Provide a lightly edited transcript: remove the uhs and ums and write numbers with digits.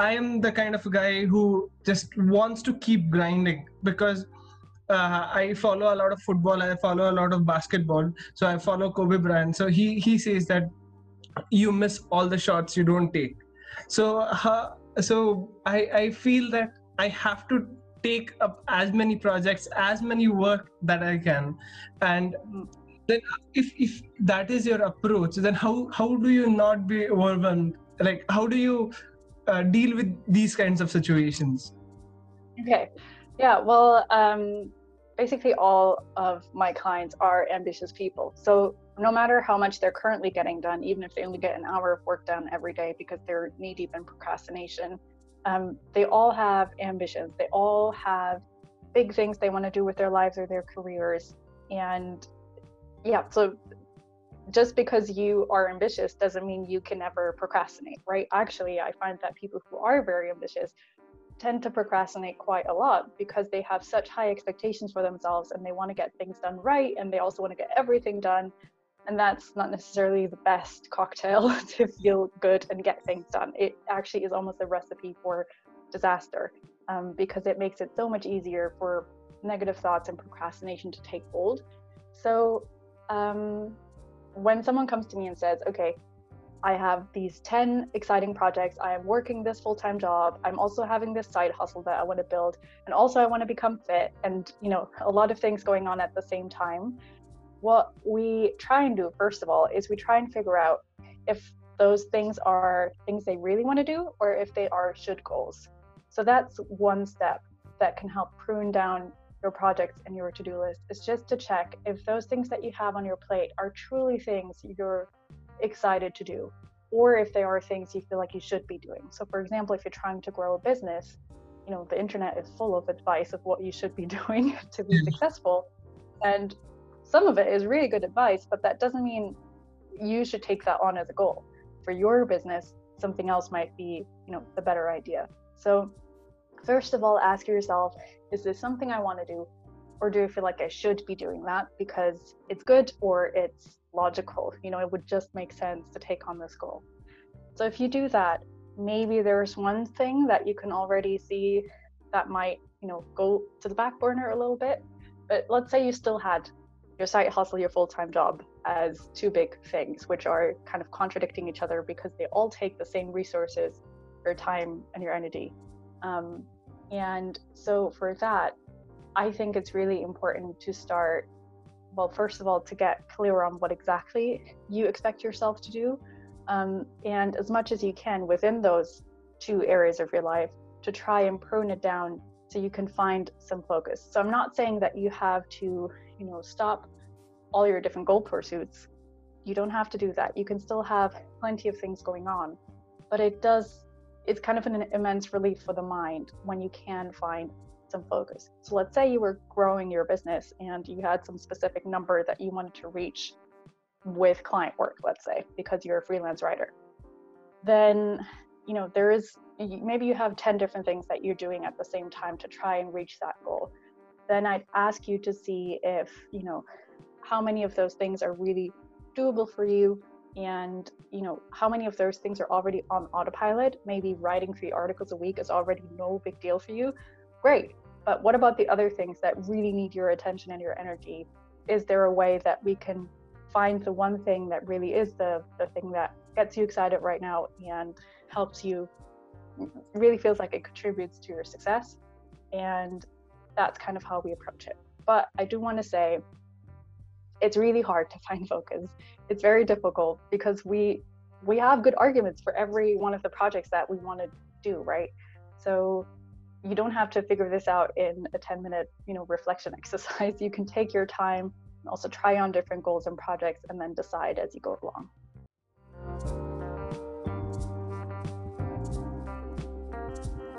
I am the kind of guy who just wants to keep grinding, because I follow a lot of football, I follow a lot of basketball, so I follow Kobe Bryant. So he says that you miss all the shots you don't take. So I feel that I have to take up as many projects, as many work that I can. And then if that is your approach, then how do you not be overwhelmed? Like, how do you deal with these kinds of situations? Okay. Yeah. Well, basically all of my clients are ambitious people. So no matter how much they're currently getting done, even if they only get an hour of work done every day because they're knee deep in procrastination, they all have ambitions. They all have big things they want to do with their lives or their careers. And yeah, so just because you are ambitious doesn't mean you can never procrastinate, right? Actually, I find that people who are very ambitious tend to procrastinate quite a lot because they have such high expectations for themselves and they want to get things done right, and they also want to get everything done. And that's not necessarily the best cocktail to feel good and get things done. It actually is almost a recipe for disaster, because it makes it so much easier for negative thoughts and procrastination to take hold. So when someone comes to me and says, okay, I have these 10 exciting projects, I am working this full-time job, I'm also having this side hustle that I want to build, and also I want to become fit, and a lot of things going on at the same time. What we try and do, first of all, is we try and figure out if those things are things they really want to do or if they are should goals. So that's one step that can help prune down your projects and your to-do list, is just to check if those things that you have on your plate are truly things you're excited to do, or if they are things you feel like you should be doing. So for example, if you're trying to grow a business, the internet is full of advice of what you should be doing to be successful, and some of it is really good advice, but that doesn't mean you should take that on as a goal. For your business, something else might be, the better idea. So first of all, ask yourself, is this something I want to do? Or do I feel like I should be doing that because it's good or it's logical? It would just make sense to take on this goal. So if you do that, maybe there's one thing that you can already see that might, go to the back burner a little bit. But let's say you still had your side hustle, your full-time job as two big things, which are kind of contradicting each other because they all take the same resources, your time and your energy. And so for that, I think it's really important to start, well, first of all, to get clear on what exactly you expect yourself to do. And as much as you can within those two areas of your life, to try and prune it down so you can find some focus. So I'm not saying that you have to, stop all your different goal pursuits. You don't have to do that. You can still have plenty of things going on, but it's kind of an immense relief for the mind when you can find some focus. So let's say you were growing your business and you had some specific number that you wanted to reach with client work, let's say, because you're a freelance writer. Then, maybe you have 10 different things that you're doing at the same time to try and reach that goal. Then I'd ask you to see if, how many of those things are really doable for you, and how many of those things are already on autopilot. Maybe writing 3 articles a week is already no big deal for you. Great. But what about the other things that really need your attention and your energy? Is there a way that we can find the one thing that really is the thing that gets you excited right now and helps you, really feels like it contributes to your success? And that's kind of how we approach it. But I do want to say, it's really hard to find focus. It's very difficult because we have good arguments for every one of the projects that we want to do, right? So you don't have to figure this out in a 10-minute, reflection exercise. You can take your time and also try on different goals and projects and then decide as you go along.